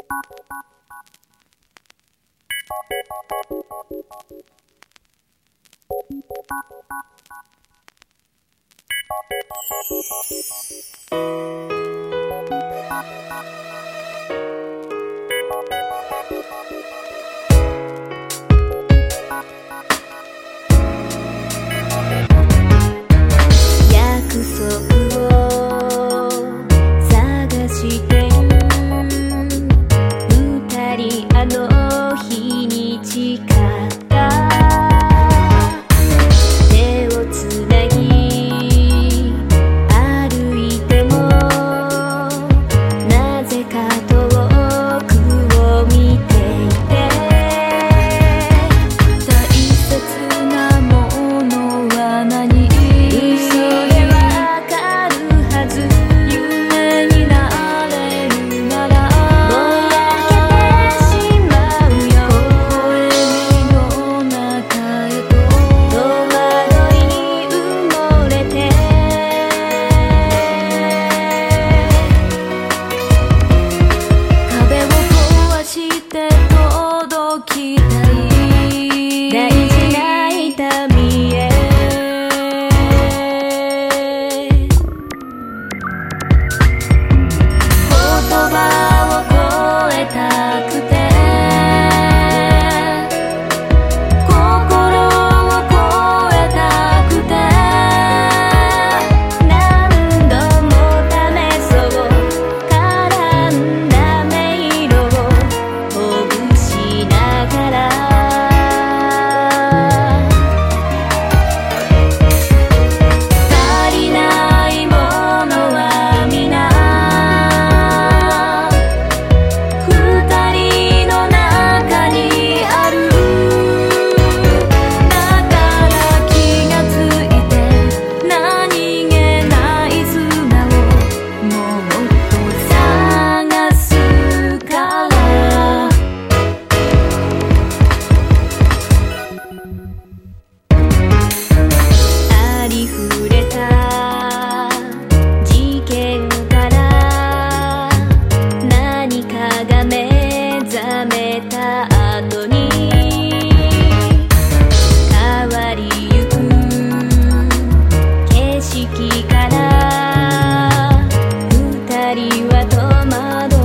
約束を探してる二人あの日に誓った手をつなぎ歩いてもなぜか遠くを見ていて大切なものは何嘘でわかるはず夢になれるならぼやけてしまうよ微笑みの中へと戸惑いに埋もれて壁を壊して届きたい大事な痛みへ言葉を超えたくて心を超えたくて何度も試そう絡んだ迷路をほぐしながら足りないものは皆二人の中にあるだから気がついて何気ない砂をもっと探すからありふれた事件から何かが目覚めた後に変わりゆく景色から二人は戸惑